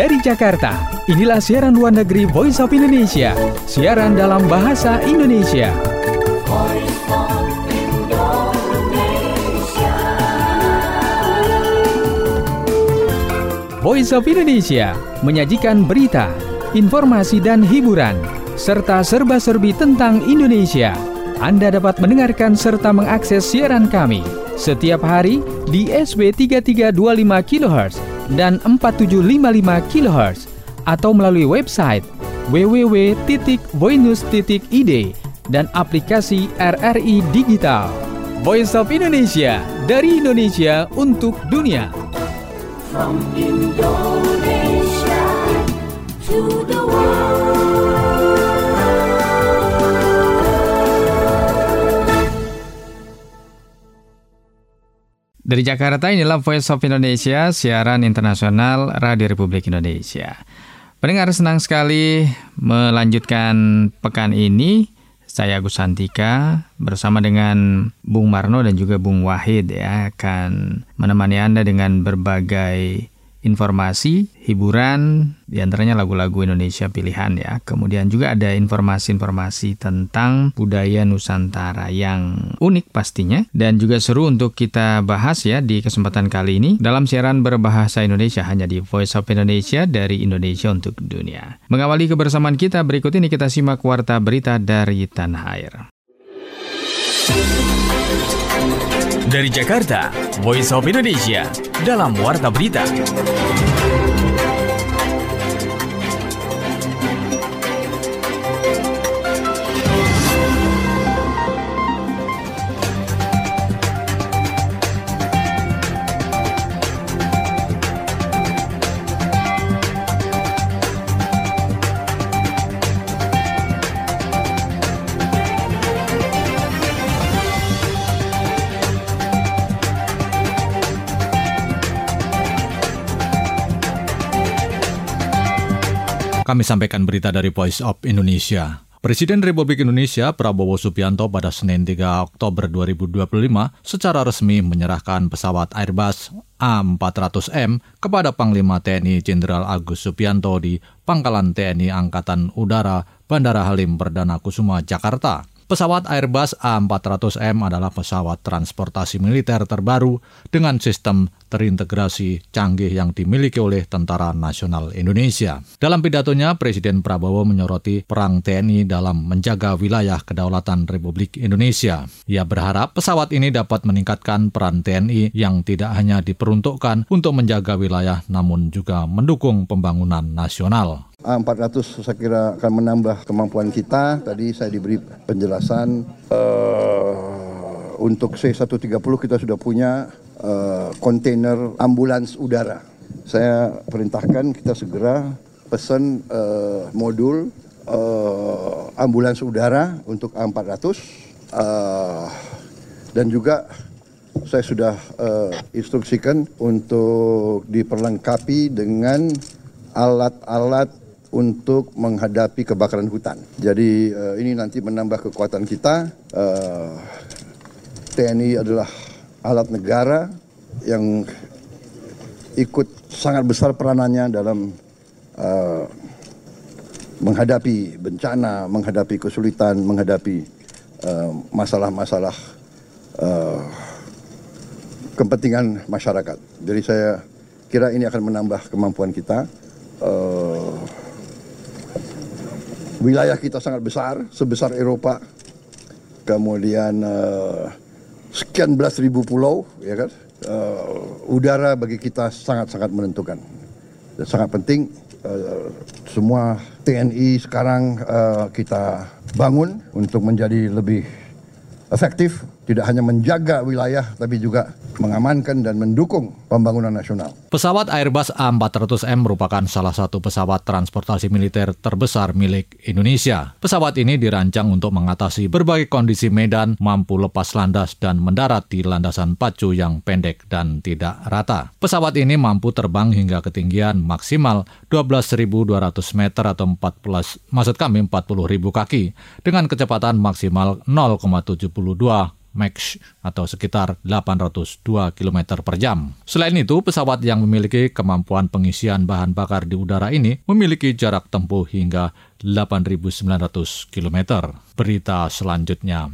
Dari Jakarta, inilah siaran luar negeri Voice of Indonesia. Siaran dalam bahasa Indonesia. Voice of Indonesia. Voice of Indonesia menyajikan berita, informasi dan hiburan, serta serba-serbi tentang Indonesia. Anda dapat mendengarkan serta mengakses siaran kami setiap hari di SW 3325 kHz dan 4755 kHz atau melalui website www.voinews.id dan aplikasi RRI Digital. Voice of Indonesia, dari Indonesia untuk dunia. From Indonesia to the world. Dari Jakarta, inilah Voice of Indonesia, siaran internasional Radio Republik Indonesia. Pendengar, senang sekali melanjutkan pekan ini. Saya Agus Santika bersama dengan Bung Marno dan juga Bung Wahid akan menemani Anda dengan berbagai informasi, hiburan, diantaranya lagu-lagu Indonesia pilihan ya. Kemudian juga ada informasi-informasi tentang budaya Nusantara yang unik pastinya dan juga seru untuk kita bahas ya di kesempatan kali ini dalam siaran berbahasa Indonesia hanya di Voice of Indonesia, dari Indonesia untuk dunia. Mengawali kebersamaan kita berikut ini, kita simak warta berita dari tanah air. Dari Jakarta, Voice of Indonesia dalam warta berita. Kami sampaikan berita dari Voice of Indonesia. Presiden Republik Indonesia Prabowo Subianto pada Senin 3 Oktober 2025 secara resmi menyerahkan pesawat Airbus A400M kepada Panglima TNI Jenderal Agus Subianto di Pangkalan TNI Angkatan Udara Bandara Halim Perdana Kusuma, Jakarta. Pesawat Airbus A400M adalah pesawat transportasi militer terbaru dengan sistem terintegrasi canggih yang dimiliki oleh Tentara Nasional Indonesia. Dalam pidatonya, Presiden Prabowo menyoroti peran TNI dalam menjaga wilayah kedaulatan Republik Indonesia. Ia berharap pesawat ini dapat meningkatkan peran TNI yang tidak hanya diperuntukkan untuk menjaga wilayah, namun juga mendukung pembangunan nasional. A400 saya kira akan menambah kemampuan kita. Tadi saya diberi penjelasan untuk C-130 kita sudah punya kontainer ambulans udara. Saya perintahkan kita segera pesan modul ambulans udara untuk A400 dan juga saya sudah instruksikan untuk diperlengkapi dengan alat-alat untuk menghadapi kebakaran hutan. Jadi ini nanti menambah kekuatan kita. TNI adalah alat negara yang ikut sangat besar peranannya dalam menghadapi bencana, menghadapi kesulitan, menghadapi masalah-masalah kepentingan masyarakat. Jadi saya kira ini akan menambah kemampuan kita. Wilayah kita sangat besar, sebesar Eropa. Kemudian sekian belas ribu pulau, ya kan? Udara bagi kita sangat-sangat menentukan. Dan sangat penting semua TNI sekarang kita bangun untuk menjadi lebih efektif, tidak hanya menjaga wilayah tapi juga mengamankan dan mendukung pembangunan nasional. Pesawat Airbus A400M merupakan salah satu pesawat transportasi militer terbesar milik Indonesia. Pesawat ini dirancang untuk mengatasi berbagai kondisi medan, mampu lepas landas dan mendarat di landasan pacu yang pendek dan tidak rata. Pesawat ini mampu terbang hingga ketinggian maksimal 12.200 meter atau 40.000 kaki dengan kecepatan maksimal 0,72 Mach atau sekitar 802 km per jam. Selain itu, pesawat yang memiliki kemampuan pengisian bahan bakar di udara ini memiliki jarak tempuh hingga 8.900 km. Berita selanjutnya.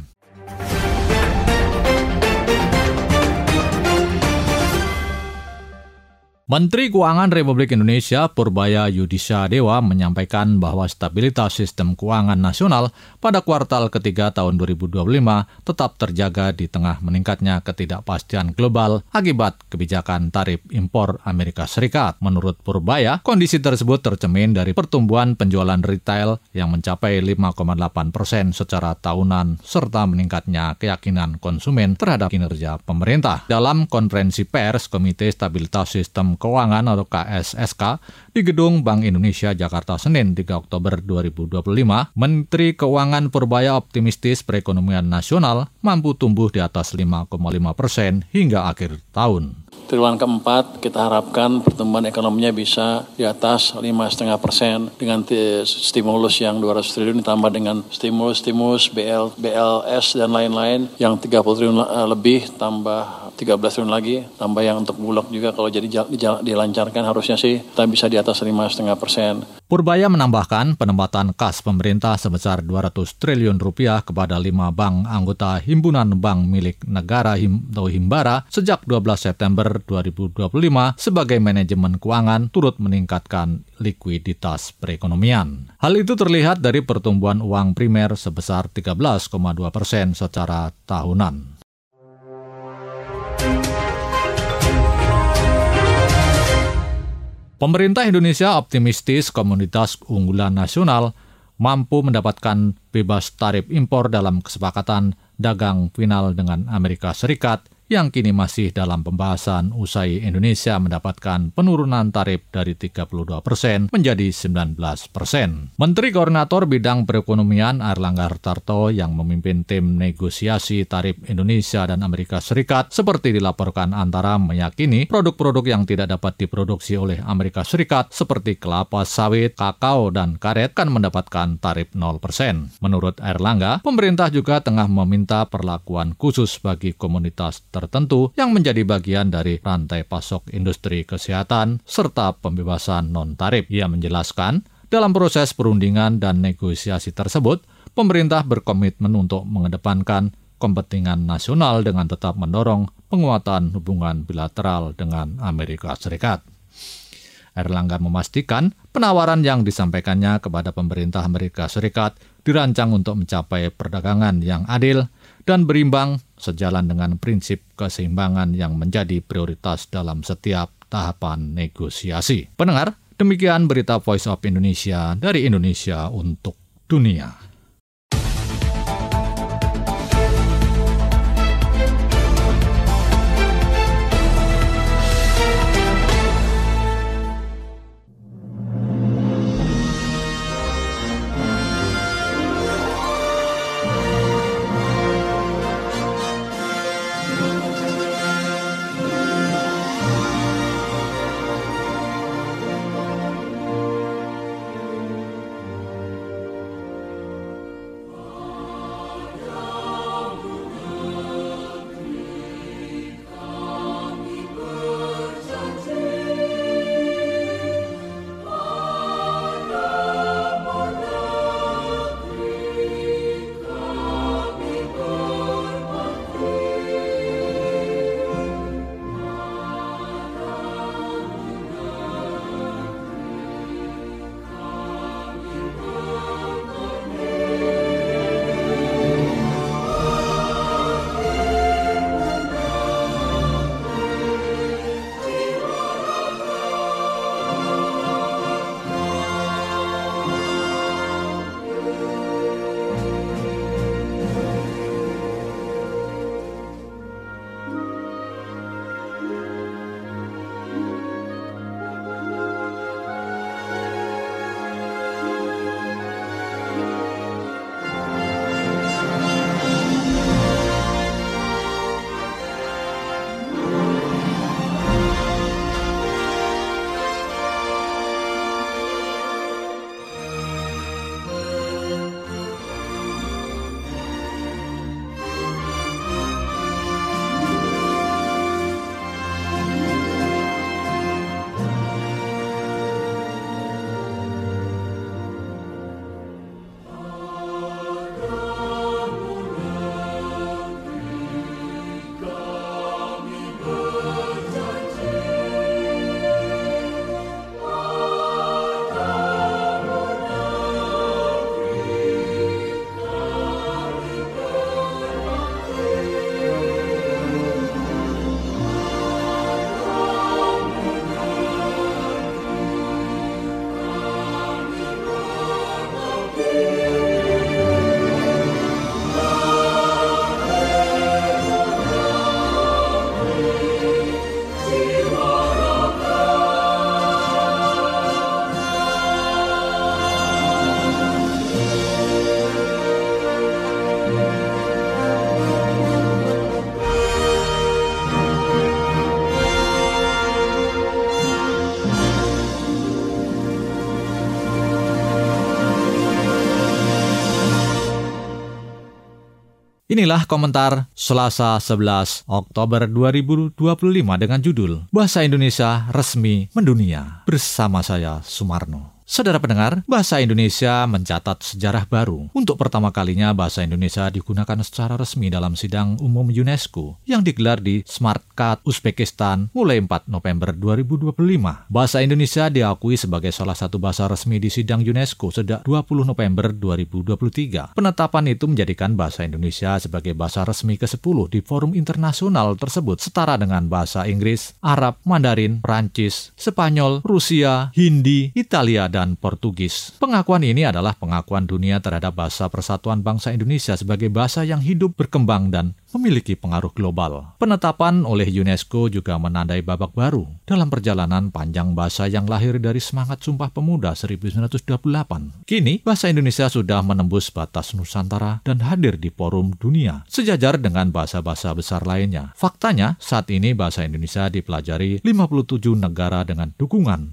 Menteri Keuangan Republik Indonesia Purbaya Yudhistira Dewa menyampaikan bahwa stabilitas sistem keuangan nasional pada kuartal ketiga tahun 2025 tetap terjaga di tengah meningkatnya ketidakpastian global akibat kebijakan tarif impor Amerika Serikat. Menurut Purbaya, kondisi tersebut tercermin dari pertumbuhan penjualan retail yang mencapai 5,8% secara tahunan serta meningkatnya keyakinan konsumen terhadap kinerja pemerintah. Dalam konferensi pers Komite Stabilitas Sistem Keuangan atau KSSK di Gedung Bank Indonesia Jakarta Senin 3 Oktober 2025, Menteri Keuangan Purbaya optimistis perekonomian nasional mampu tumbuh di atas 5,5% hingga akhir tahun. Triwulan keempat kita harapkan pertumbuhan ekonominya bisa di atas 5,5% dengan stimulus yang 200 triliun ditambah dengan stimulus BLS dan lain-lain yang 30 triliun lebih tambah 13 triliun lagi, tambah yang untuk Bulog juga kalau jadi dilancarkan harusnya sih kita bisa di atas 5,5%. Purbaya menambahkan penempatan kas pemerintah sebesar 200 triliun rupiah kepada 5 bank anggota Himpunan Bank Milik Negara atau Himbara sejak 12 September 2025 sebagai manajemen keuangan turut meningkatkan likuiditas perekonomian. Hal itu terlihat dari pertumbuhan uang primer sebesar 13,2% secara tahunan. Pemerintah Indonesia optimistis komoditas unggulan nasional mampu mendapatkan bebas tarif impor dalam kesepakatan dagang final dengan Amerika Serikat yang kini masih dalam pembahasan usai Indonesia mendapatkan penurunan tarif dari 32% menjadi 19%. Menteri Koordinator Bidang Perekonomian Airlangga Hartarto yang memimpin tim negosiasi tarif Indonesia dan Amerika Serikat seperti dilaporkan Antara meyakini produk-produk yang tidak dapat diproduksi oleh Amerika Serikat seperti kelapa sawit, kakao, dan karet akan mendapatkan tarif 0%. Menurut Airlangga, pemerintah juga tengah meminta perlakuan khusus bagi komunitas tertentu yang menjadi bagian dari rantai pasok industri kesehatan serta pembebasan non-tarif. Ia menjelaskan, dalam proses perundingan dan negosiasi tersebut, pemerintah berkomitmen untuk mengedepankan kepentingan nasional dengan tetap mendorong penguatan hubungan bilateral dengan Amerika Serikat. Airlangga memastikan penawaran yang disampaikannya kepada pemerintah Amerika Serikat dirancang untuk mencapai perdagangan yang adil dan berimbang sejalan dengan prinsip keseimbangan yang menjadi prioritas dalam setiap tahapan negosiasi. Pendengar, demikian berita Voice of Indonesia dari Indonesia untuk dunia. Inilah komentar Selasa 11 Oktober 2025 dengan judul Bahasa Indonesia Resmi Mendunia bersama saya Sumarno. Saudara pendengar, bahasa Indonesia mencatat sejarah baru. Untuk pertama kalinya bahasa Indonesia digunakan secara resmi dalam sidang umum UNESCO yang digelar di Samarkand, Uzbekistan mulai 4 November 2025. Bahasa Indonesia diakui sebagai salah satu bahasa resmi di sidang UNESCO sejak 20 November 2023. Penetapan itu menjadikan bahasa Indonesia sebagai bahasa resmi ke-10 di forum internasional tersebut setara dengan bahasa Inggris, Arab, Mandarin, Prancis, Spanyol, Rusia, Hindi, Italia, dan Portugis. Pengakuan ini adalah pengakuan dunia terhadap bahasa Persatuan Bangsa Indonesia sebagai bahasa yang hidup, berkembang, dan memiliki pengaruh global. Penetapan oleh UNESCO juga menandai babak baru dalam perjalanan panjang bahasa yang lahir dari semangat Sumpah Pemuda 1928. Kini, bahasa Indonesia sudah menembus batas Nusantara dan hadir di forum dunia, sejajar dengan bahasa-bahasa besar lainnya. Faktanya, saat ini bahasa Indonesia dipelajari 57 negara dengan dukungan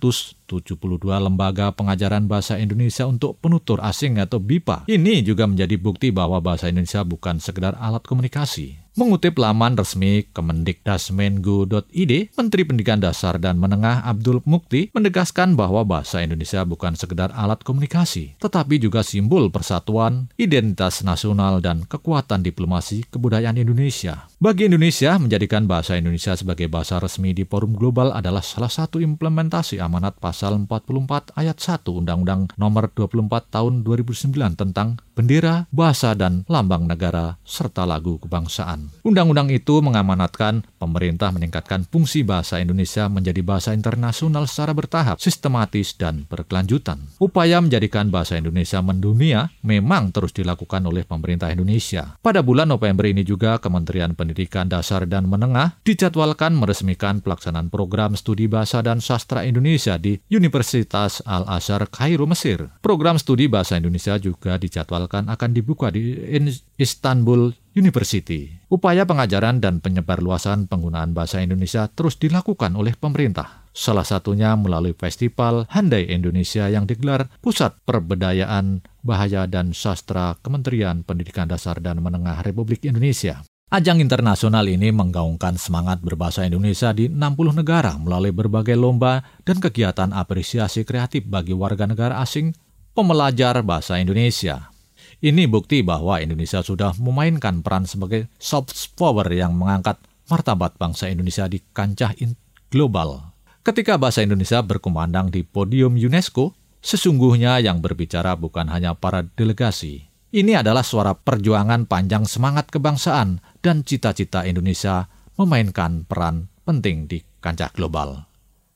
772 lembaga pengajaran bahasa Indonesia untuk penutur asing atau BIPA. Ini juga menjadi bukti bahwa bahasa Indonesia bukan sekedar alat komunikasi. Mengutip laman resmi kemendikdasmengo.id, Menteri Pendidikan Dasar dan Menengah Abdul Mukti menegaskan bahwa bahasa Indonesia bukan sekedar alat komunikasi, tetapi juga simbol persatuan, identitas nasional, dan kekuatan diplomasi kebudayaan Indonesia. Bagi Indonesia, menjadikan bahasa Indonesia sebagai bahasa resmi di forum global adalah salah satu implementasi amanat pasal 44 ayat 1 Undang-Undang Nomor 24 Tahun 2009 tentang bendera, bahasa, dan lambang negara, serta lagu kebangsaan. Undang-undang itu mengamanatkan pemerintah meningkatkan fungsi bahasa Indonesia menjadi bahasa internasional secara bertahap, sistematis, dan berkelanjutan. Upaya menjadikan bahasa Indonesia mendunia memang terus dilakukan oleh pemerintah Indonesia. Pada bulan November ini juga Kementerian Pendidikan Dasar dan Menengah dijadwalkan meresmikan pelaksanaan program studi bahasa dan sastra Indonesia di Universitas Al-Azhar, Kairo, Mesir. Program studi bahasa Indonesia juga dijadwalkan akan dibuka di Istanbul University. Upaya pengajaran dan penyebarluasan penggunaan bahasa Indonesia terus dilakukan oleh pemerintah. Salah satunya melalui Festival Handai Indonesia yang digelar Pusat Perbudayaan Bahasa dan Sastra Kementerian Pendidikan Dasar dan Menengah Republik Indonesia. Ajang internasional ini menggaungkan semangat berbahasa Indonesia di 60 negara melalui berbagai lomba dan kegiatan apresiasi kreatif bagi warga negara asing pembelajar bahasa Indonesia. Ini bukti bahwa Indonesia sudah memainkan peran sebagai soft power yang mengangkat martabat bangsa Indonesia di kancah global. Ketika bahasa Indonesia berkumandang di podium UNESCO, sesungguhnya yang berbicara bukan hanya para delegasi. Ini adalah suara perjuangan panjang semangat kebangsaan dan cita-cita Indonesia memainkan peran penting di kancah global.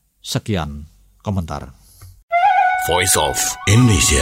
Sekian komentar. Voice of Indonesia.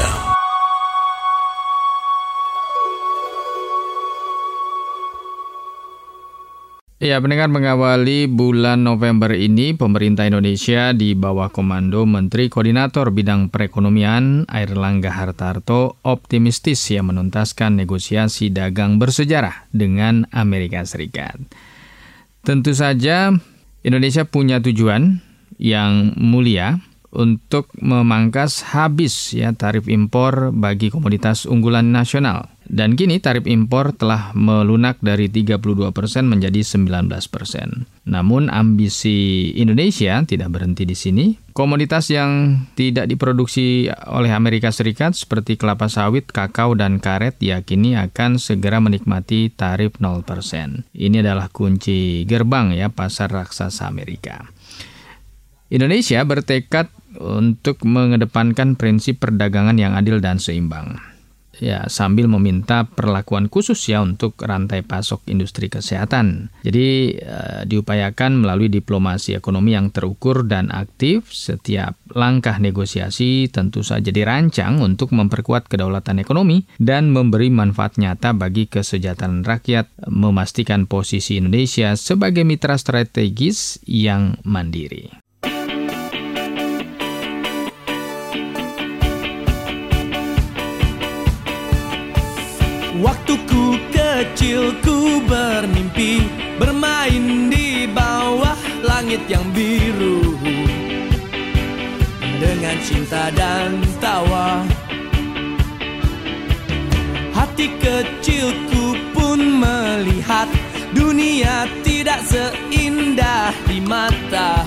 Ya, pendengar, mengawali bulan November ini, pemerintah Indonesia di bawah komando Menteri Koordinator Bidang Perekonomian Airlangga Hartarto optimistis menuntaskan negosiasi dagang bersejarah dengan Amerika Serikat. Tentu saja Indonesia punya tujuan yang mulia untuk memangkas habis tarif impor bagi komoditas unggulan nasional. Dan kini tarif impor telah melunak dari 32% menjadi 19%. Namun ambisi Indonesia tidak berhenti di sini. Komoditas yang tidak diproduksi oleh Amerika Serikat seperti kelapa sawit, kakao, dan karet yakini akan segera menikmati tarif 0%. Ini adalah kunci gerbang pasar raksasa Amerika. Indonesia bertekad untuk mengedepankan prinsip perdagangan yang adil dan seimbang. Sambil meminta perlakuan khusus untuk rantai pasok industri kesehatan. Jadi diupayakan melalui diplomasi ekonomi yang terukur dan aktif. Setiap langkah negosiasi tentu saja dirancang untuk memperkuat kedaulatan ekonomi dan memberi manfaat nyata bagi kesejahteraan rakyat, memastikan posisi Indonesia sebagai mitra strategis yang mandiri. Waktuku kecil ku bermimpi bermain di bawah langit yang biru dengan cinta dan tawa. Hati kecilku pun pun melihat dunia tidak seindah di mata.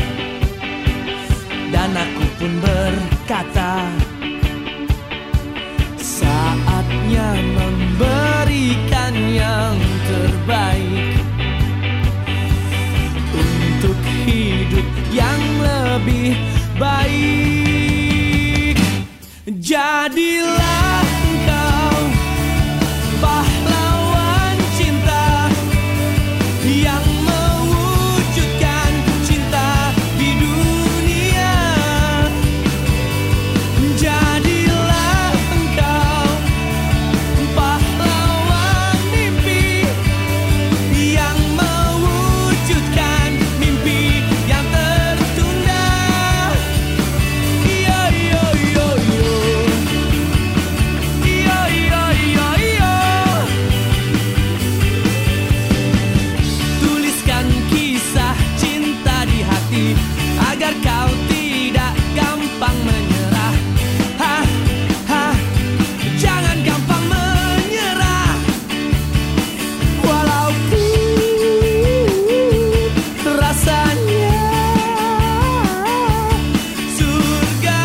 Dan aku pun berkata, saatnya memberikan yang terbaik untuk hidup yang lebih baik. Jadilah engkau pahlawan cinta yang mewujudkan cinta di dunia. Jadilah engkau pahlawan mimpi yang mewujudkan mimpi yang tertunda. Yo yo yo yo, yo yo yo yo. Tuliskan kisah cinta di hati agar kau tidak gampang menyerah. Ha ha, jangan gampang menyerah. Walaupun rasanya surga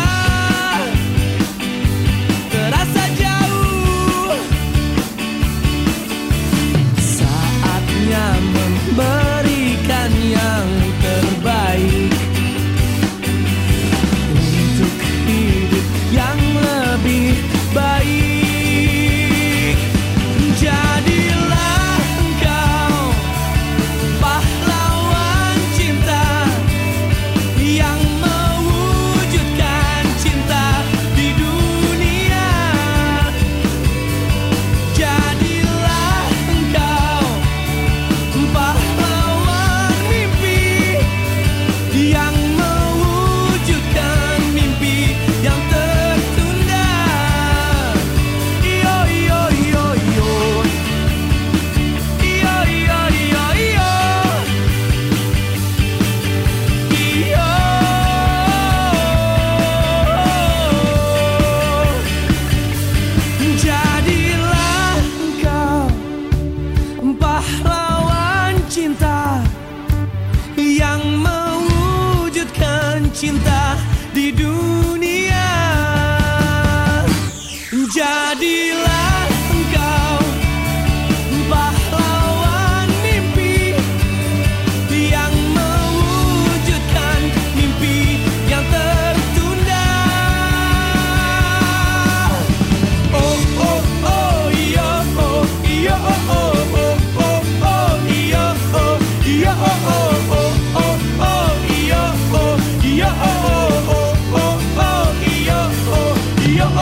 terasa jauh, saatnya memberikan yang terbaik untuk hidup yang lebih baik. Jadilah engkau pahlawan cinta yang mewujudkan cinta di dunia. Jadilah engkau pahlawan mimpi yang mewujudkan mimpi yang tertunda. Yo yo yo yo, yo yo yo yo, yo. Jadilah engkau pahlawan cinta yang mewujudkan cinta di dunia. Jadilah engkau pahlawan mimpi yang mewujudkan mimpi yang tertunda. Oh oh oh yo oh yo oh oh oh oh yo oh yo oh oh oh oh yo oh yo oh oh oh yo oh yo oh oh oh oh yo oh yo oh oh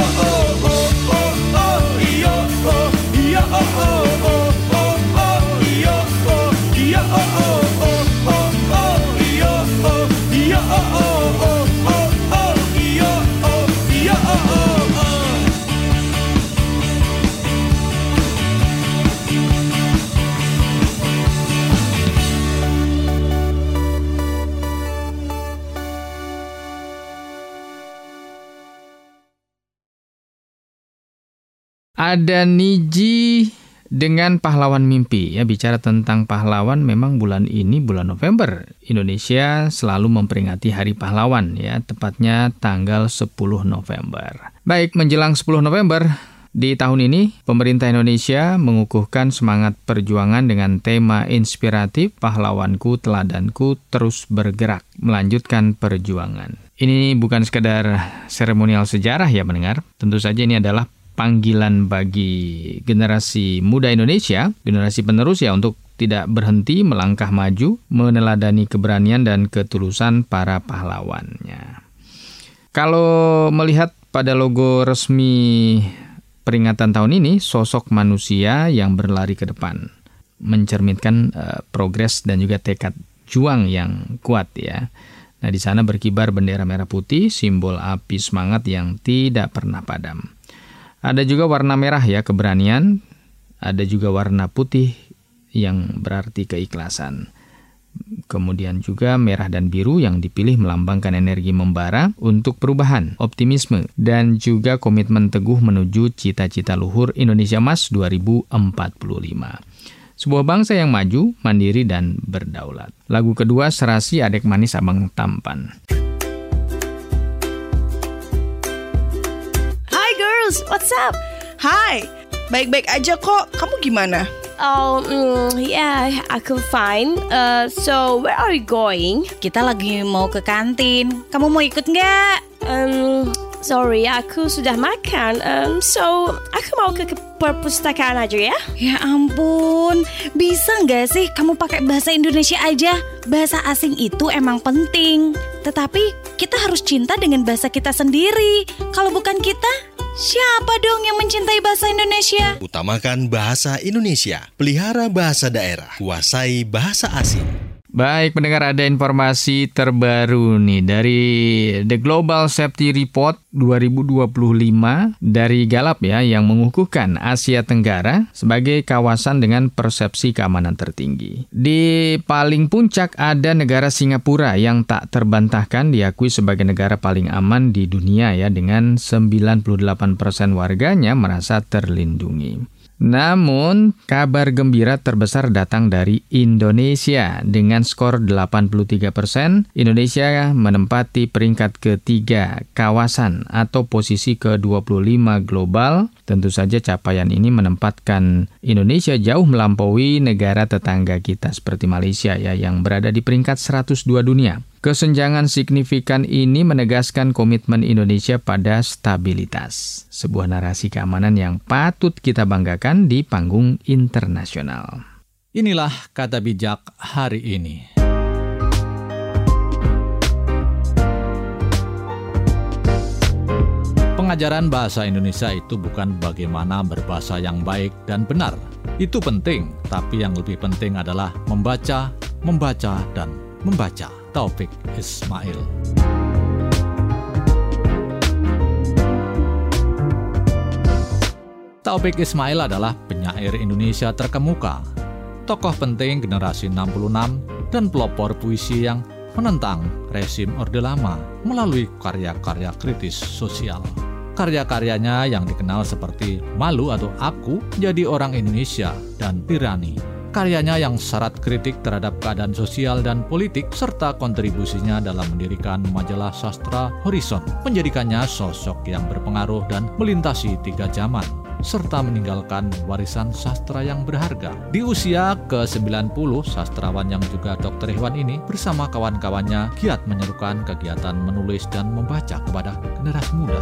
yo oh yo oh Ada Niji dengan pahlawan mimpi. Ya, bicara tentang pahlawan, memang bulan ini, bulan November, Indonesia selalu memperingati Hari Pahlawan, ya, tepatnya tanggal 10 November. Baik, menjelang 10 November di tahun ini, pemerintah Indonesia mengukuhkan semangat perjuangan dengan tema inspiratif Pahlawanku Teladanku Terus Bergerak, melanjutkan perjuangan. Ini bukan sekedar seremonial sejarah ya pendengar, tentu saja ini adalah panggilan bagi generasi muda Indonesia, generasi penerus ya, untuk tidak berhenti melangkah maju, meneladani keberanian dan ketulusan para pahlawannya. Kalau melihat pada logo resmi peringatan tahun ini, sosok manusia yang berlari ke depan, mencerminkan progres dan juga tekad juang yang kuat ya. Nah, di sana berkibar bendera merah putih, simbol api semangat yang tidak pernah padam. Ada juga warna merah ya, keberanian. Ada juga warna putih yang berarti keikhlasan. Kemudian juga merah dan biru yang dipilih melambangkan energi membara untuk perubahan, optimisme, dan juga komitmen teguh menuju cita-cita luhur Indonesia Emas 2045. Sebuah bangsa yang maju, mandiri, dan berdaulat. Lagu kedua, Serasi Adek Manis Abang Tampan. Hi girls, what's up? Hai, baik-baik aja kok. Kamu gimana? Yeah, aku fine. So, where are you going? Kita lagi mau ke kantin. Kamu mau ikut nggak? Sorry, aku sudah makan. So, aku mau ke perpustakaan aja ya. Ya ampun, bisa nggak sih kamu pakai bahasa Indonesia aja? Bahasa asing itu emang penting. Tetapi kita harus cinta dengan bahasa kita sendiri. Kalau bukan kita, siapa dong yang mencintai bahasa Indonesia? Utamakan bahasa Indonesia, pelihara bahasa daerah, kuasai bahasa asing. Baik, pendengar, ada informasi terbaru nih dari The Global Safety Report 2025 dari Gallup ya, yang mengukuhkan Asia Tenggara sebagai kawasan dengan persepsi keamanan tertinggi. Di paling puncak ada negara Singapura yang tak terbantahkan diakui sebagai negara paling aman di dunia ya, dengan 98% warganya merasa terlindungi. Namun, kabar gembira terbesar datang dari Indonesia. Dengan skor 83%, Indonesia menempati peringkat ketiga kawasan atau posisi ke-25 global. Tentu saja capaian ini menempatkan Indonesia jauh melampaui negara tetangga kita seperti Malaysia ya, yang berada di peringkat 102 dunia. Kesenjangan signifikan ini menegaskan komitmen Indonesia pada stabilitas. Sebuah narasi keamanan yang patut kita banggakan di panggung internasional. Inilah kata bijak hari ini. Pengajaran bahasa Indonesia itu bukan bagaimana berbahasa yang baik dan benar. Itu penting, tapi yang lebih penting adalah membaca, dan membaca. Taufik Ismail. Taufik Ismail adalah penyair Indonesia terkemuka, tokoh penting generasi 66 dan pelopor puisi yang menentang rezim Orde Lama melalui karya-karya kritis sosial. Karya-karyanya yang dikenal seperti Malu atau Aku, Jadi Orang Indonesia, dan Tirani. Karyanya yang syarat kritik terhadap keadaan sosial dan politik serta kontribusinya dalam mendirikan majalah sastra Horizon menjadikannya sosok yang berpengaruh dan melintasi 3 zaman serta meninggalkan warisan sastra yang berharga. Di usia ke-90, sastrawan yang juga dokter hewan ini bersama kawan-kawannya giat menyerukan kegiatan menulis dan membaca kepada generasi muda.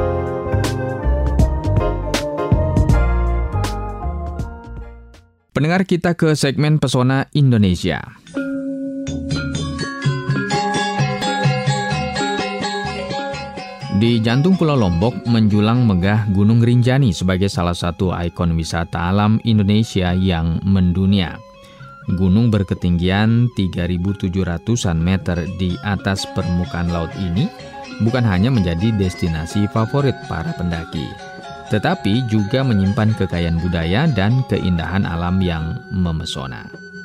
Pendengar, kita ke segmen Pesona Indonesia. Di jantung Pulau Lombok menjulang megah Gunung Rinjani sebagai salah satu ikon wisata alam Indonesia yang mendunia. Gunung berketinggian 3.700-an meter di atas permukaan laut ini bukan hanya menjadi destinasi favorit para pendaki, tetapi juga menyimpan kekayaan budaya dan keindahan alam yang memesona.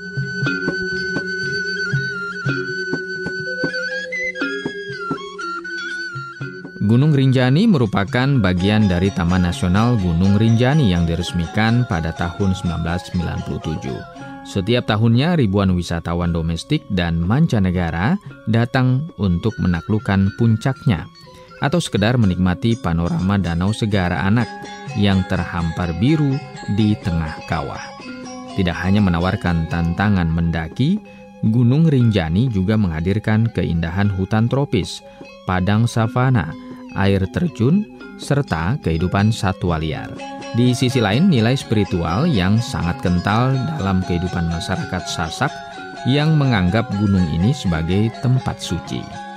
Gunung Rinjani merupakan bagian dari Taman Nasional Gunung Rinjani yang diresmikan pada tahun 1997. Setiap tahunnya ribuan wisatawan domestik dan mancanegara datang untuk menaklukkan puncaknya, atau sekedar menikmati panorama Danau Segara Anak yang terhampar biru di tengah kawah. Tidak hanya menawarkan tantangan mendaki, Gunung Rinjani juga menghadirkan keindahan hutan tropis, padang savana, air terjun, serta kehidupan satwa liar. Di sisi lain, nilai spiritual yang sangat kental dalam kehidupan masyarakat Sasak yang menganggap gunung ini sebagai tempat suci.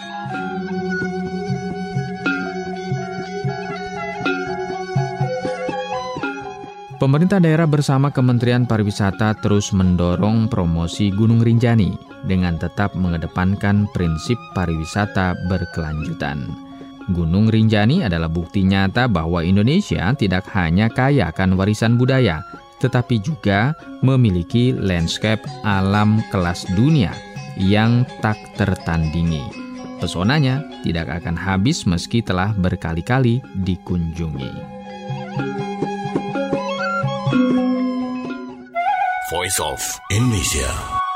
Pemerintah daerah bersama Kementerian Pariwisata terus mendorong promosi Gunung Rinjani dengan tetap mengedepankan prinsip pariwisata berkelanjutan. Gunung Rinjani adalah bukti nyata bahwa Indonesia tidak hanya kaya akan warisan budaya, tetapi juga memiliki landscape alam kelas dunia yang tak tertandingi. Pesonanya tidak akan habis meski telah berkali-kali dikunjungi. Voice of Indonesia.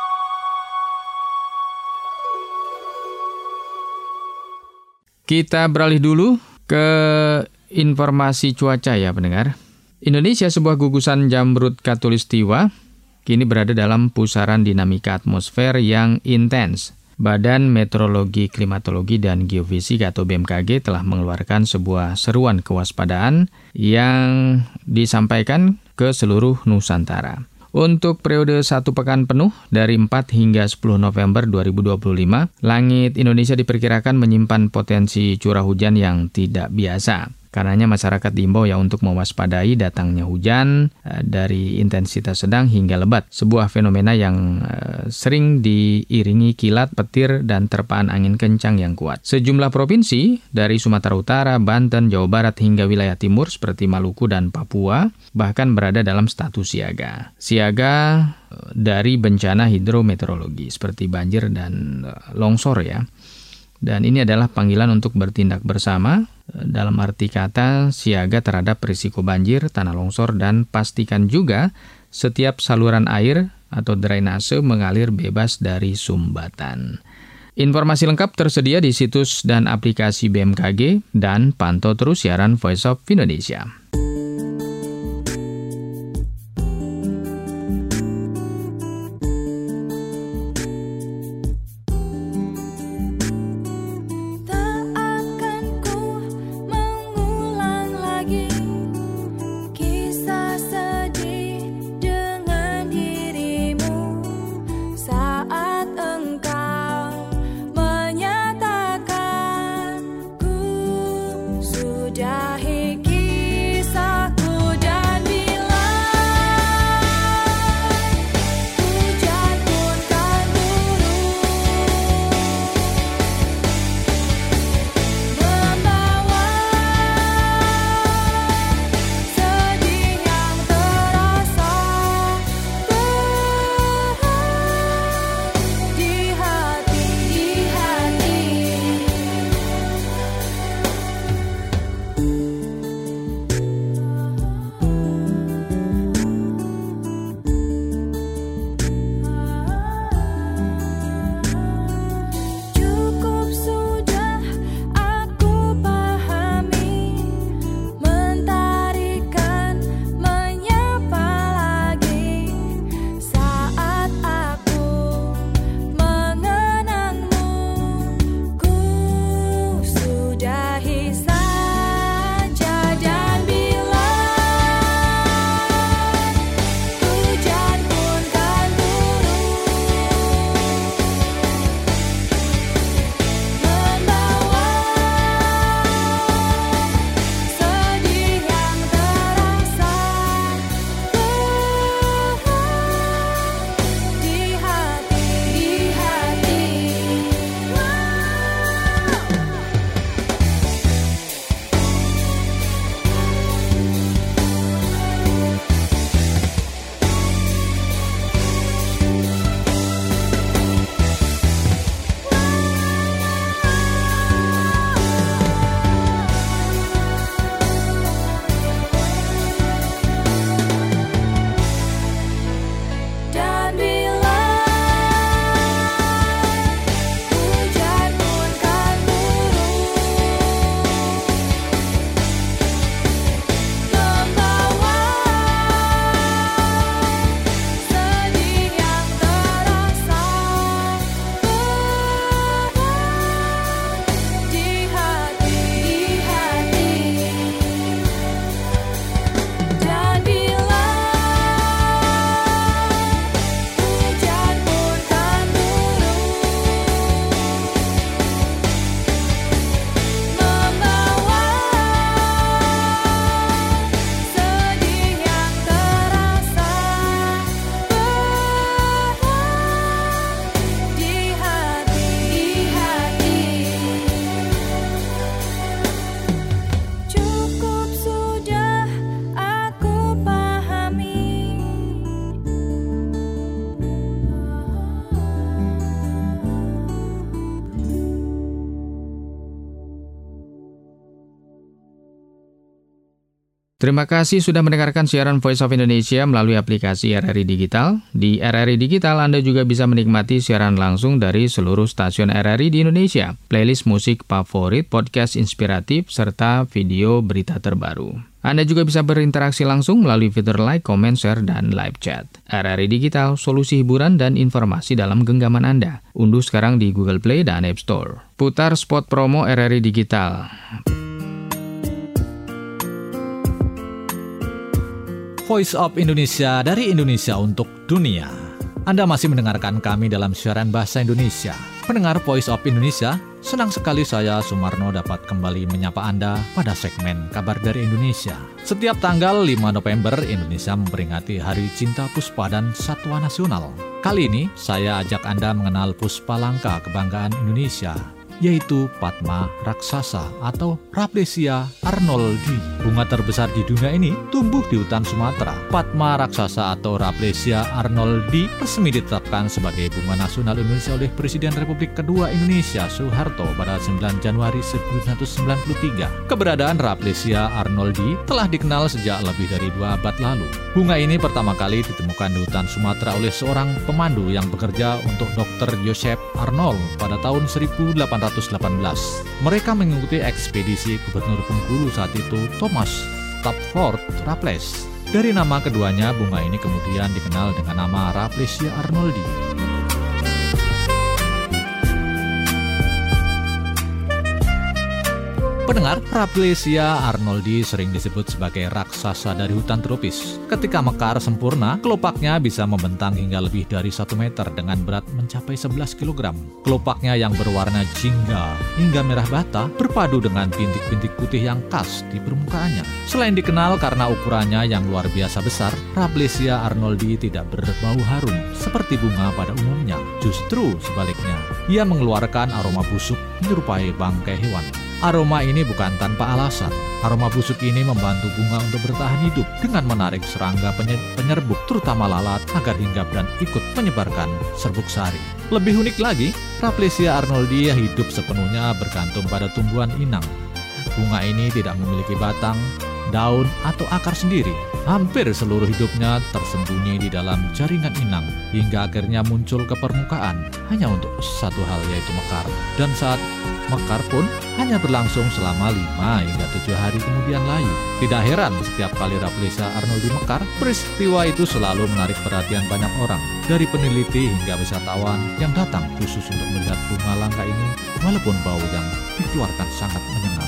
Kita beralih dulu ke informasi cuaca ya pendengar. Indonesia, sebuah gugusan jamrut khatulistiwa, kini berada dalam pusaran dinamika atmosfer yang intens. Badan Meteorologi, Klimatologi, dan Geofisika atau BMKG telah mengeluarkan sebuah seruan kewaspadaan yang disampaikan ke seluruh Nusantara. Untuk periode 1 pekan penuh dari 4 hingga 10 November 2025, langit Indonesia diperkirakan menyimpan potensi curah hujan yang tidak biasa. Karenanya masyarakat diimbau ya untuk mewaspadai datangnya hujan dari intensitas sedang hingga lebat. Sebuah fenomena yang sering diiringi kilat, petir, dan terpaan angin kencang yang kuat. Sejumlah provinsi dari Sumatera Utara, Banten, Jawa Barat hingga wilayah timur seperti Maluku dan Papua bahkan berada dalam status siaga. Siaga dari bencana hidrometeorologi seperti banjir dan longsor ya. Dan ini adalah panggilan untuk bertindak bersama dalam arti kata siaga terhadap risiko banjir, tanah longsor, dan pastikan juga setiap saluran air atau drainase mengalir bebas dari sumbatan. Informasi lengkap tersedia di situs dan aplikasi BMKG dan pantau terus siaran Voice of Indonesia. Sudah Terima kasih sudah mendengarkan siaran Voice of Indonesia melalui aplikasi RRI Digital. Di RRI Digital Anda juga bisa menikmati siaran langsung dari seluruh stasiun RRI di Indonesia, playlist musik favorit, podcast inspiratif, serta video berita terbaru. Anda juga bisa berinteraksi langsung melalui fitur like, comment, share, dan live chat. RRI Digital, solusi hiburan dan informasi dalam genggaman Anda. Unduh sekarang di Google Play dan App Store. Putar spot promo RRI Digital. Voice of Indonesia dari Indonesia untuk dunia. Anda masih mendengarkan kami dalam siaran bahasa Indonesia. Pendengar Voice of Indonesia, senang sekali saya Sumarno dapat kembali menyapa Anda pada segmen Kabar dari Indonesia. Setiap tanggal 5 November, Indonesia memperingati Hari Cinta Puspa dan Satwa Nasional. Kali ini, saya ajak Anda mengenal puspa langka kebanggaan Indonesia, yaitu Padma raksasa atau Raplesia arnoldii. Bunga terbesar di dunia ini tumbuh di hutan Sumatera. Padma raksasa atau Raplesia arnoldii resmi ditetapkan sebagai bunga nasional Indonesia oleh Presiden Republik Kedua Indonesia Soeharto pada 9 Januari 1993. Keberadaan Raplesia arnoldii telah dikenal sejak lebih dari 2 abad lalu. Bunga ini pertama kali ditemukan di hutan Sumatera oleh seorang pemandu yang bekerja untuk Dr. Joseph Arnold pada tahun 1818. Mereka mengikuti ekspedisi Gubernur Bengkulu saat itu, Thomas Stafford Raffles. Dari nama keduanya, bunga ini kemudian dikenal dengan nama Raplesia arnoldii. Pendengar, Raplesia arnoldii sering disebut sebagai raksasa dari hutan tropis. Ketika mekar sempurna, kelopaknya bisa membentang hingga lebih dari 1 meter dengan berat mencapai 11 kg. Kelopaknya yang berwarna jingga hingga merah bata berpadu dengan bintik-bintik putih yang khas di permukaannya. Selain dikenal karena ukurannya yang luar biasa besar, Raplesia arnoldii tidak berbau harum seperti bunga pada umumnya. Justru sebaliknya, ia mengeluarkan aroma busuk menyerupai bangkai hewan. Aroma ini bukan tanpa alasan. Aroma busuk ini membantu bunga untuk bertahan hidup dengan menarik serangga penyerbuk, terutama lalat, agar hinggap dan ikut menyebarkan serbuk sari. Lebih unik lagi, Raplesia arnoldii hidup sepenuhnya bergantung pada tumbuhan inang. Bunga ini tidak memiliki batang, daun, atau akar sendiri. Hampir seluruh hidupnya tersembunyi di dalam jaringan inang, hingga akhirnya muncul ke permukaan hanya untuk satu hal, yaitu mekar. Dan saat mekar pun hanya berlangsung selama 5 hingga 7 hari kemudian layu. Tidak heran setiap kali Raplesia arnoldii mekar, peristiwa itu selalu menarik perhatian banyak orang, dari peneliti hingga wisatawan yang datang khusus untuk melihat bunga langka ini, walaupun bau yang dikeluarkan sangat menyengat.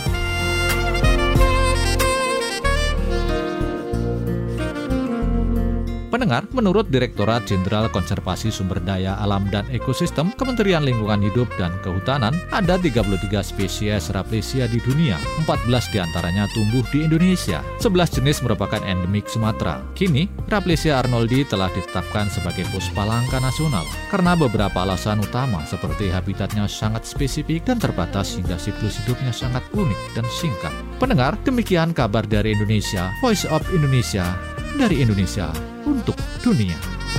Pendengar, menurut Direktorat Jenderal Konservasi Sumber Daya Alam dan Ekosistem Kementerian Lingkungan Hidup dan Kehutanan, ada 33 spesies Raplesia di dunia. 14 diantaranya tumbuh di Indonesia. 11 jenis merupakan endemik Sumatera. Kini, Raplesia arnoldii telah ditetapkan sebagai puspa langka nasional karena beberapa alasan utama seperti habitatnya sangat spesifik dan terbatas hingga siklus hidupnya sangat unik dan singkat. Pendengar, demikian kabar dari Indonesia, Voice of Indonesia, dari Indonesia untuk dunia.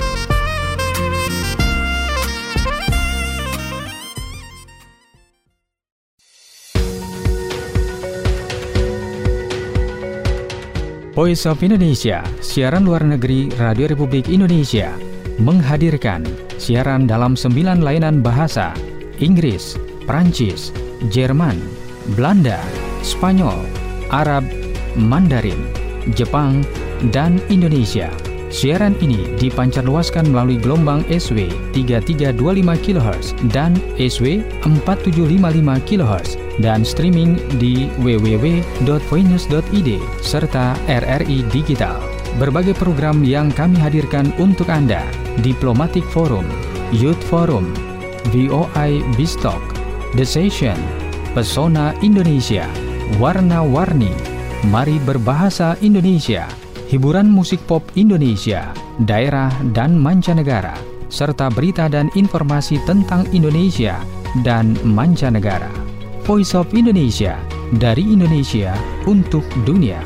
Voice of Indonesia, siaran luar negeri Radio Republik Indonesia, menghadirkan siaran dalam 9 layanan bahasa: Inggris, Prancis, Jerman, Belanda, Spanyol, Arab, Mandarin, Jepang, dan Indonesia. Siaran ini dipancarluaskan melalui gelombang SW 3325 kHz dan SW 4755 kHz dan streaming di www.voinews.id serta RRI Digital. Berbagai program yang kami hadirkan untuk Anda: Diplomatic Forum, Youth Forum, VOI Bistalk, The Session, Pesona Indonesia, Warna-Warni, Mari Berbahasa Indonesia, hiburan musik pop Indonesia, daerah dan mancanegara, serta berita dan informasi tentang Indonesia dan mancanegara. Voice of Indonesia, dari Indonesia untuk dunia.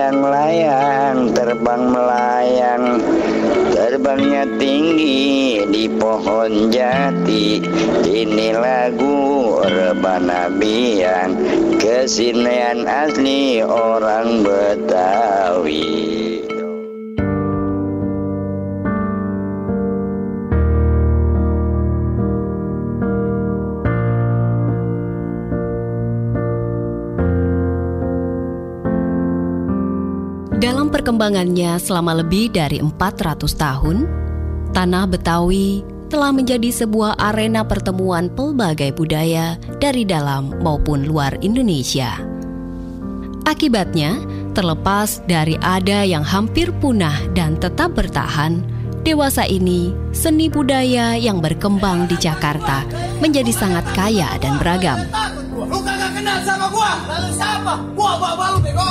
layang-layang terbang melayang, terbangnya tinggi di pohon jati. Ini lagu rebana biang, kesenian asli orang Betawi. Dalam perkembangannya selama lebih dari 400 tahun, tanah Betawi telah menjadi sebuah arena pertemuan pelbagai budaya dari dalam maupun luar Indonesia. Akibatnya, terlepas dari ada yang hampir punah dan tetap bertahan, dewasa ini seni budaya yang berkembang di Jakarta menjadi sangat kaya dan beragam. Lu kagak kenal sama gua. Lalu siapa? Gua bawa lu bego.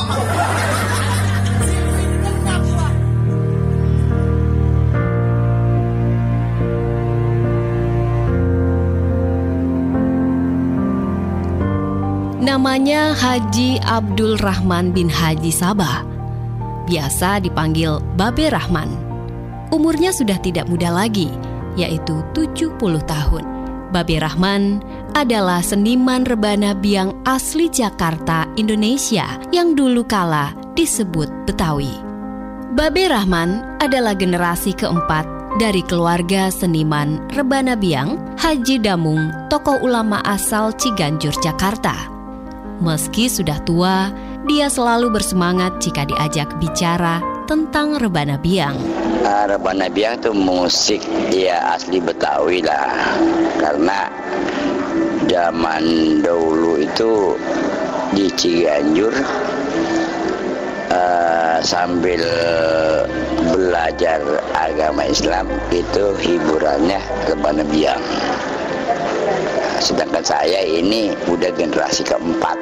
Namanya Haji Abdul Rahman bin Haji Sabah. Biasa dipanggil Babe Rahman. Umurnya sudah tidak muda lagi, yaitu 70 tahun. Babe Rahman adalah seniman rebana biang asli Jakarta, Indonesia yang dulu kala disebut Betawi. Babe Rahman adalah generasi keempat dari keluarga seniman rebana biang Haji Damung, tokoh ulama asal Ciganjur, Jakarta. Meski sudah tua, dia selalu bersemangat jika diajak bicara tentang rebana biang. Rebana biang itu musik ya asli Betawi lah. Karena zaman dahulu itu di Ciganjur sambil belajar agama Islam itu hiburannya rebana biang. Sedangkan saya ini udah generasi keempat.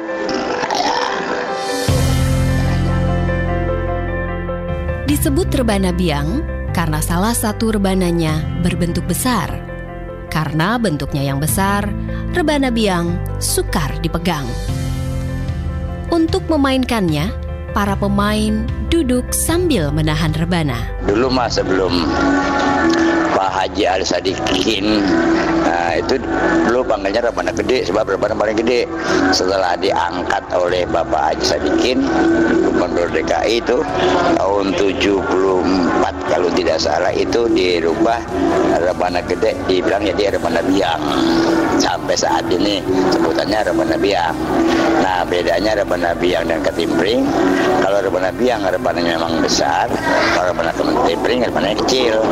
Disebut rebana biang karena salah satu rebananya berbentuk besar. Karena bentuknya yang besar, rebana biang sukar dipegang. Untuk memainkannya, para pemain duduk sambil menahan rebana. Dulu mah sebelum Pak Haji Al-Sadikin, itu dulu panggilnya rebana gede, sebab rebana paling gede. Setelah diangkat oleh Bapak Haji Sadikin, Gubernur DKI itu tahun 74 kalau tidak salah, itu dirubah rebana gede, dibilang jadi rebana biang. Sampai saat ini sebutannya rebana biang. Nah, bedanya rebana biang dan ketimpring, kalau rebana biang rebananya memang besar, kalau rebana ketimpring rebananya kecil.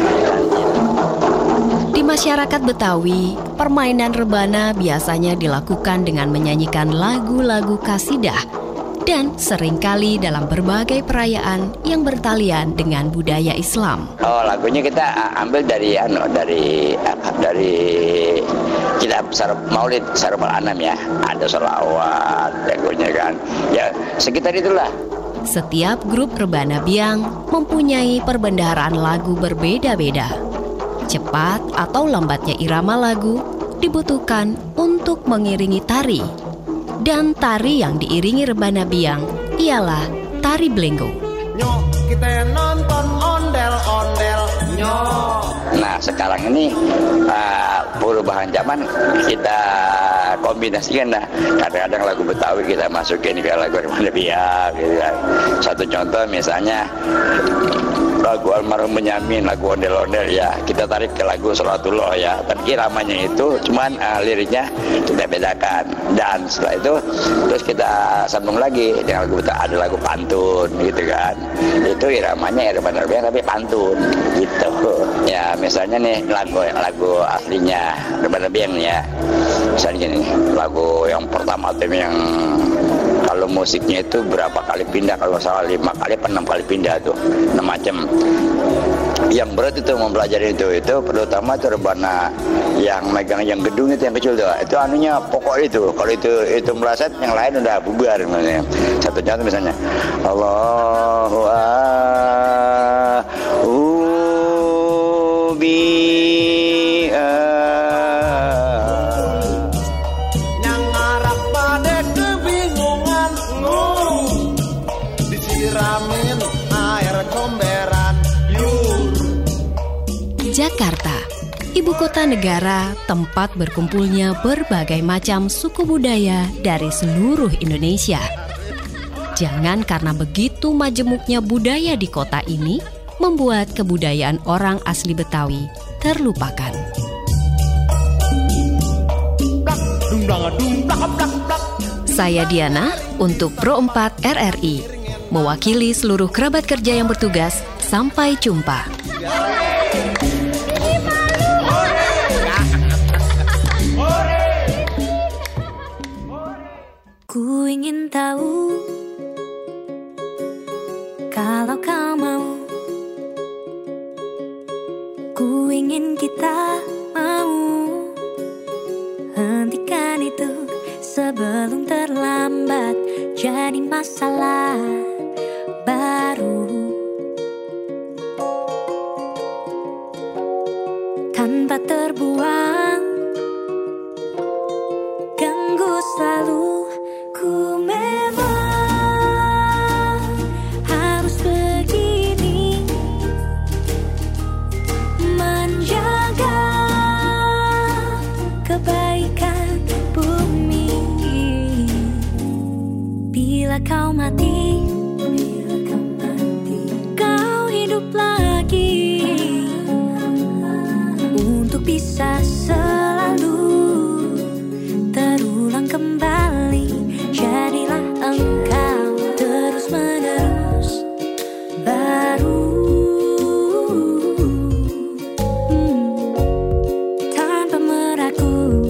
Di masyarakat Betawi, permainan rebana biasanya dilakukan dengan menyanyikan lagu-lagu kasidah dan seringkali dalam berbagai perayaan yang bertalian dengan budaya Islam. Oh, lagunya kita ambil dari kitab Maulid Sarul Anam ya. Ada sholawat lagunya kan. Ya, sekitar itulah. Setiap grup rebana biang mempunyai perbendaharaan lagu berbeda-beda. Cepat atau lambatnya irama lagu dibutuhkan untuk mengiringi tari. Dan tari yang diiringi rebana biang ialah tari Blenggo. Nyok, kita nonton ondel-ondel. Nyok. Nah, sekarang ini perubahan zaman kita kombinasikan lah. Kadang-kadang lagu Betawi kita masukin ke lagu rebana biang gitu kan. Satu contoh misalnya lagu Almarhum Benyamin, lagu ondel-ondel ya, kita tarik ke lagu Sholatullah ya. Tapi iramanya itu cuman liriknya kita bedakan. Dan setelah itu terus kita sambung lagi dengan lagu Betawi, ada lagu pantun gitu kan. Itu iramanya rebana biang tapi pantun gitu. Ya, misalnya nih lagu aslinya rebana biang ya. Misalnya gini, lagu yang pertama tuh yang kalau musiknya itu berapa kali pindah, kalau salah 5 kali atau 6 kali pindah tuh, 6 macam. Yang berat itu mempelajari itu terutama itu rebana yang megang yang gedung itu yang kecil tuh, itu anunya pokok itu. Kalau itu meleset, yang lain udah bubar namanya. Satu contoh misalnya, Allahu Jakarta, ibu kota negara tempat berkumpulnya berbagai macam suku budaya dari seluruh Indonesia. Jangan karena begitu majemuknya budaya di kota ini membuat kebudayaan orang asli Betawi terlupakan. Saya Diana untuk Pro 4 RRI, mewakili seluruh kerabat kerja yang bertugas. Sampai jumpa. Ku ingin tahu kalau kau mau. Ku ingin kita mau hentikan itu sebelum terlambat jadi masalah baru. Tanpa terbuang ganggu selalu. Ku memang harus begini menjaga kebaikan bumi. Bila kau mati, kau hidup lagi untuk bisa selalu terulang kembali. Jadilah engkau terus menerus baru, tanpa meragu,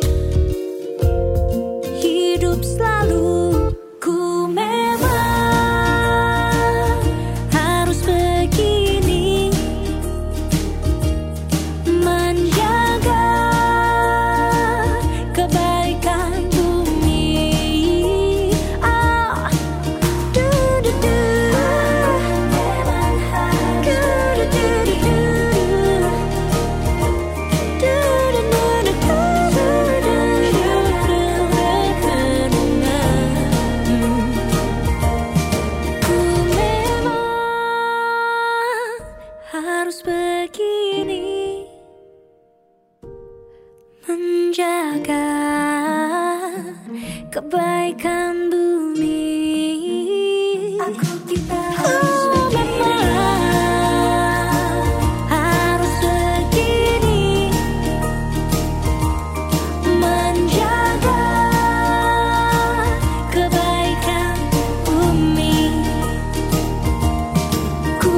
hidup selalu. Ku memang harus begini menjaga kebaikan bumi. Harus begini menjaga kebaikan bumi. Aku kita harus begini menjaga kebaikan bumi. Ku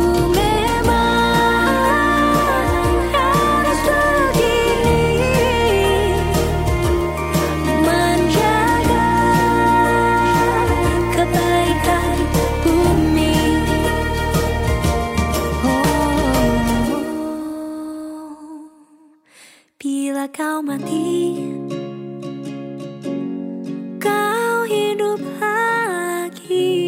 bila kau mati, kau hidup lagi.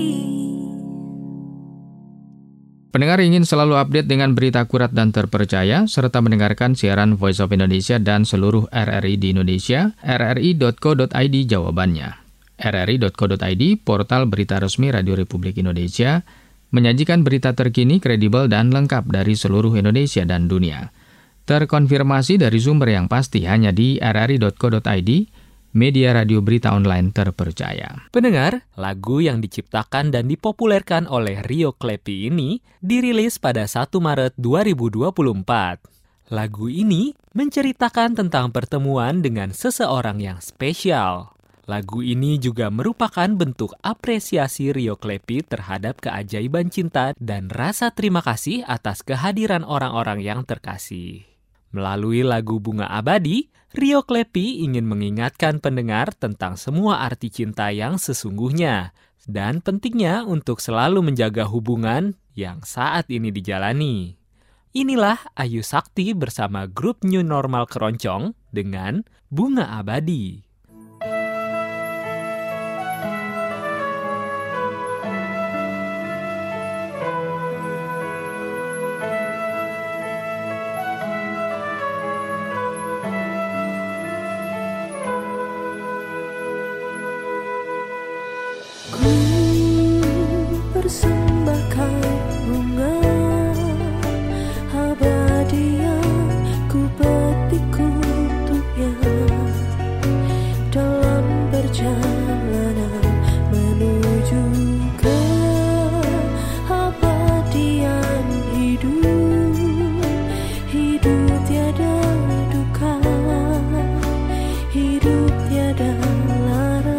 Pendengar ingin selalu update dengan berita akurat dan terpercaya, serta mendengarkan siaran Voice of Indonesia dan seluruh RRI di Indonesia, rri.co.id jawabannya. rri.co.id, portal berita resmi Radio Republik Indonesia, menyajikan berita terkini, kredibel, dan lengkap dari seluruh Indonesia dan dunia. Terkonfirmasi dari sumber yang pasti hanya di rri.co.id, media radio berita online terpercaya. Pendengar, lagu yang diciptakan dan dipopulerkan oleh Rio Klepi ini dirilis pada 1 Maret 2024. Lagu ini menceritakan tentang pertemuan dengan seseorang yang spesial. Lagu ini juga merupakan bentuk apresiasi Rio Klepi terhadap keajaiban cinta dan rasa terima kasih atas kehadiran orang-orang yang terkasih. Melalui lagu Bunga Abadi, Rio Klepi ingin mengingatkan pendengar tentang semua arti cinta yang sesungguhnya dan pentingnya untuk selalu menjaga hubungan yang saat ini dijalani. Inilah Ayu Sakti bersama grup New Normal Keroncong dengan Bunga Abadi. Persembahkan bunga abadi perjalanan menuju keabadian hidup. Hidup tiada duka, hidup tiada lara.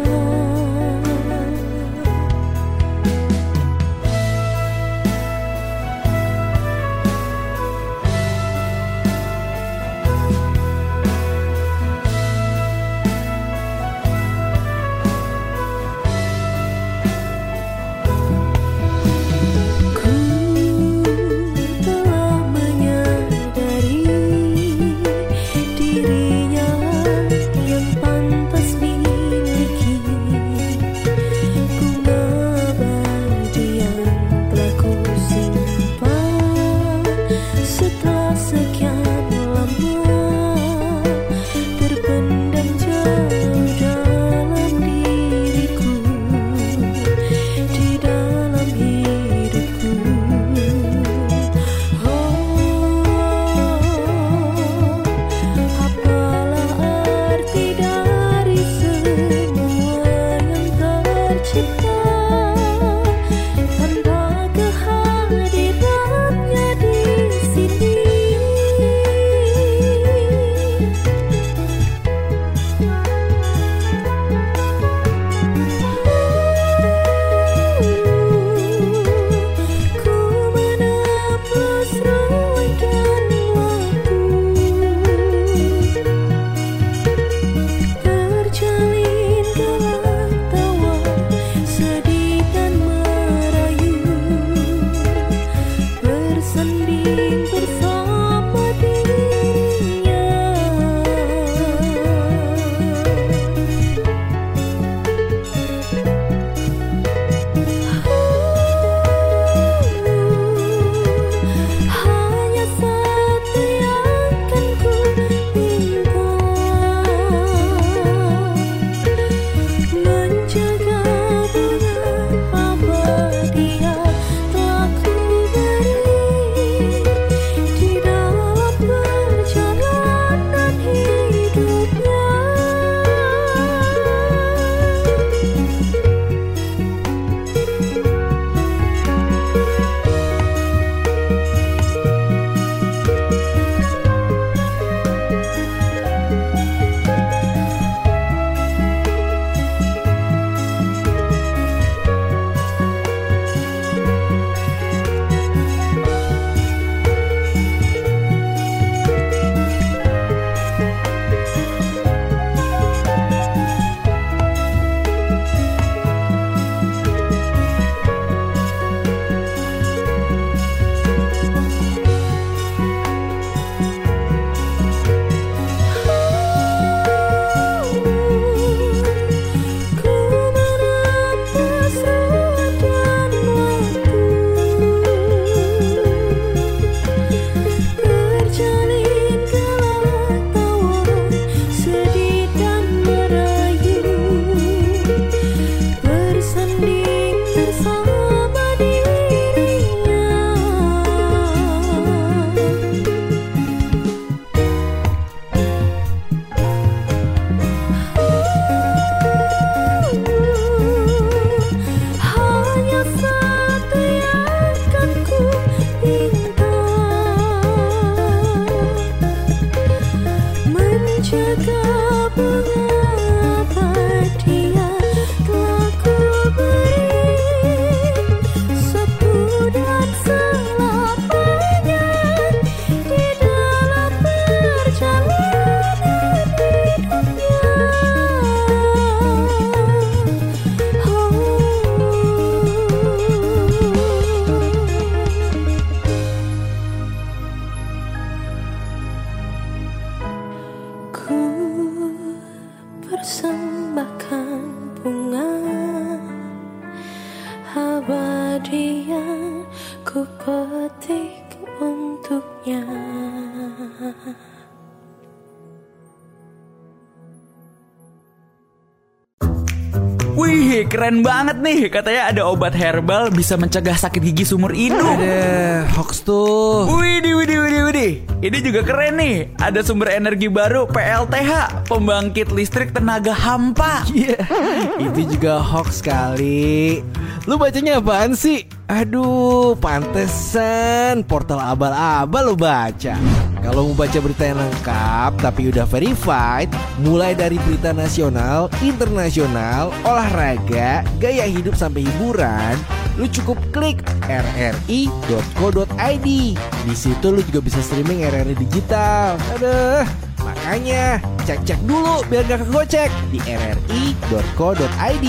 Wih, keren banget nih. Katanya ada obat herbal bisa mencegah sakit gigi seumur hidup. Ada hoax tuh. Widih. Ini juga keren nih. Ada sumber energi baru PLTH, pembangkit listrik tenaga hampa. Itu juga hoax kali. Lu bacanya apaan sih? Aduh, pantesan portal abal-abal lu baca. Kalau mau baca berita yang lengkap tapi udah verified, mulai dari berita nasional, internasional, olahraga, gaya hidup sampai hiburan, lu cukup klik rri.co.id. Di situ lu juga bisa streaming RRI digital. Aduh, makanya cek-cek dulu biar gak kegocek di rri.co.id.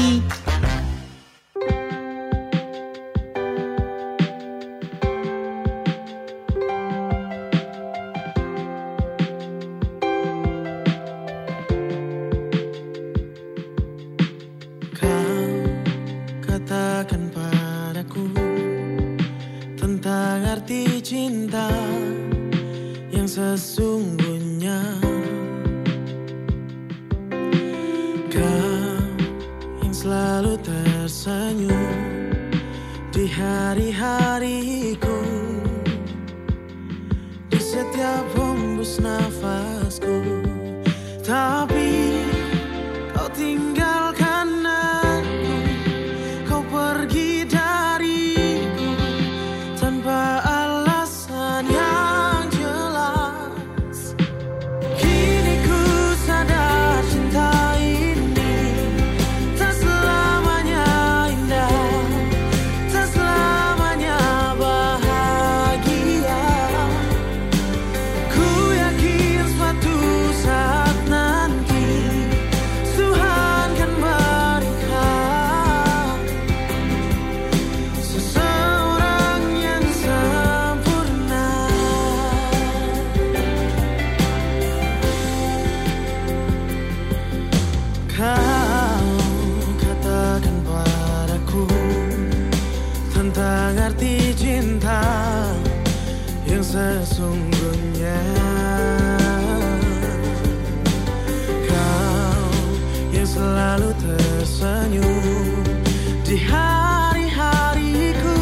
Katakan padaku tentang arti cinta yang sesungguhnya. Kau yang selalu tersenyum di hari-hariku, di setiap hembus nafasku. Tapi kau tinggalkan aku, kau pergi dariku tanpa alasan yang jelas. Kini ku sadar cinta ini tak selamanya indah, tak selamanya bahagia. Ku yakin suatu saat nanti Tuhan kan berikan seseorang yang sempurna. Kau katakan padaku tentang arti cinta yang sesungguhnya. Kau yang selalu tersenyum di hari-hariku,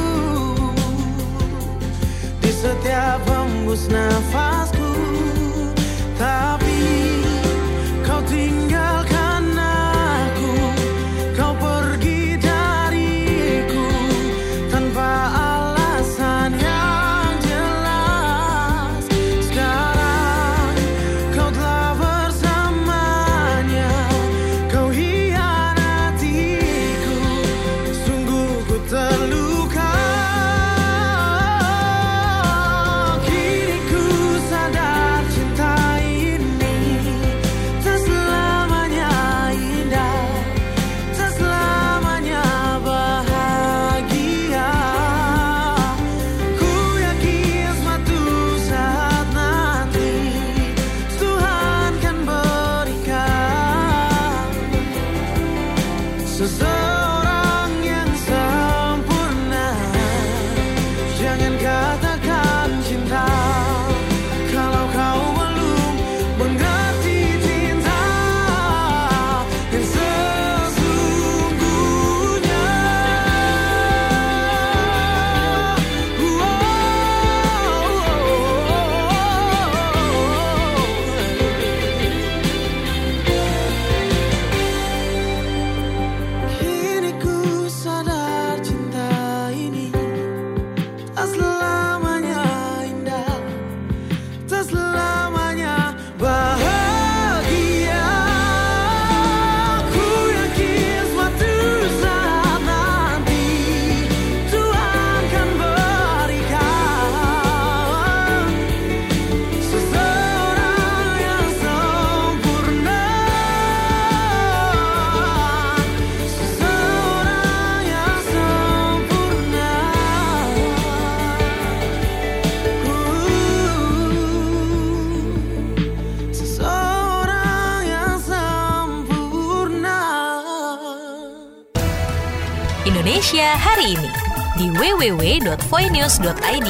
di setiap hembus nafasku. Tapi kau tinggalkan aku, kau pergi dariku tanpa alasan yang jelas. Sekarang kau telah bersamanya, kau hianatiku, sungguh ku terluka. Kini ku sadar cinta ini tak selamanya indah, tak selamanya bahagia. Ku yakin suatu saat nanti Tuhan kan berikan seseorang yang sempurna. Jangan katakan cinta kalau kau belum mengerti cinta yang sesungguhnya. Kini ku sadar cinta ini tak selamanya indah, tak selamanya bahagia. Ku yakin suatu saat nanti Tuhan kan berikan seseorang yang sempurna, seseorang yang sempurna. Seseorang yang sempurna. Indonesia hari ini di www.voinews.id.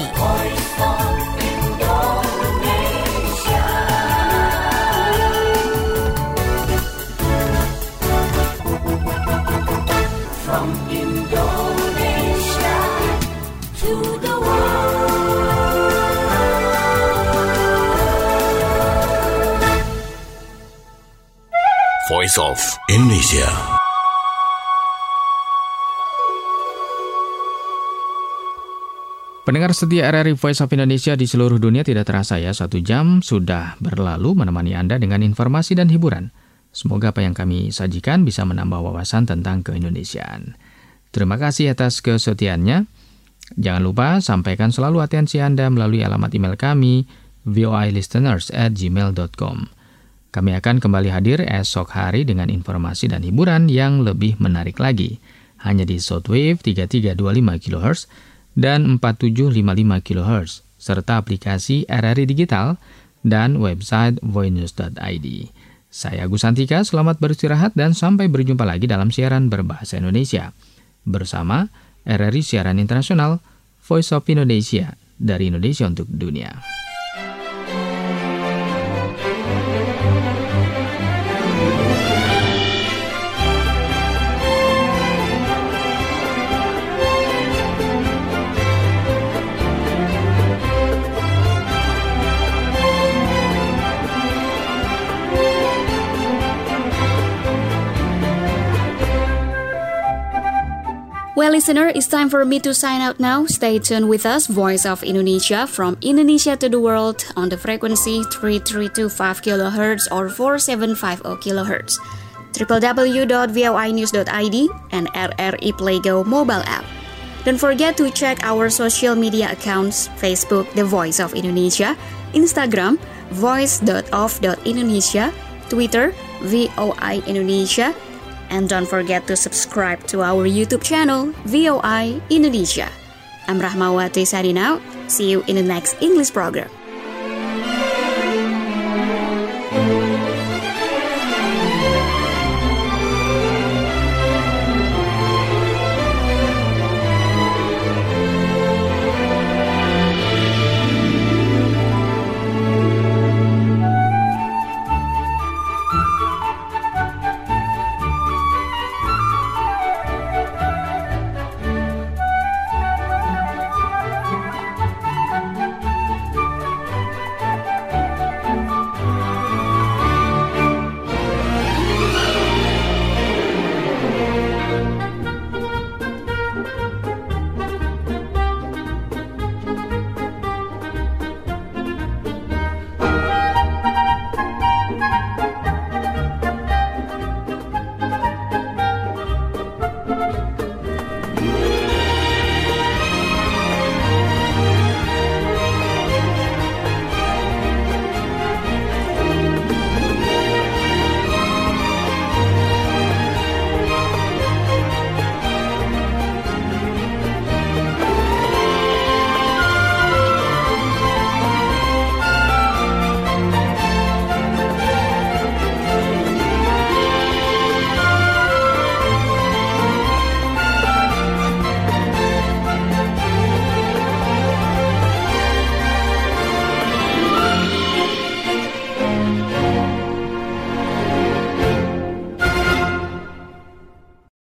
Voice of Indonesia. Pendengar setia RRI Voice of Indonesia di seluruh dunia, tidak terasa ya 1 jam sudah berlalu menemani Anda dengan informasi dan hiburan. Semoga apa yang kami sajikan bisa menambah wawasan tentang keindonesiaan. Terima kasih atas kesetiaannya. Jangan lupa sampaikan selalu atensi Anda melalui alamat email kami voilisteners@gmail.com. Kami akan kembali hadir esok hari dengan informasi dan hiburan yang lebih menarik lagi. Hanya di shortwave 3325 kHz dan 4755 kHz, serta aplikasi RRI Digital dan website voinews.id. Saya Agus Santika, selamat beristirahat dan sampai berjumpa lagi dalam siaran berbahasa Indonesia. Bersama RRI Siaran Internasional, Voice of Indonesia, dari Indonesia untuk dunia. Well, listener, it's time for me to sign out now. Stay tuned with us, Voice of Indonesia, from Indonesia to the world on the frequency 3325 kHz or 4750 kHz. www.voinews.id and RRI Playgo mobile app. Don't forget to check our social media accounts, Facebook, The Voice of Indonesia, Instagram, voice.of.indonesia, Twitter, VOI Indonesia, and don't forget to subscribe to our YouTube channel, VOI Indonesia. I'm Rahmawati signing out. See you in the next English program.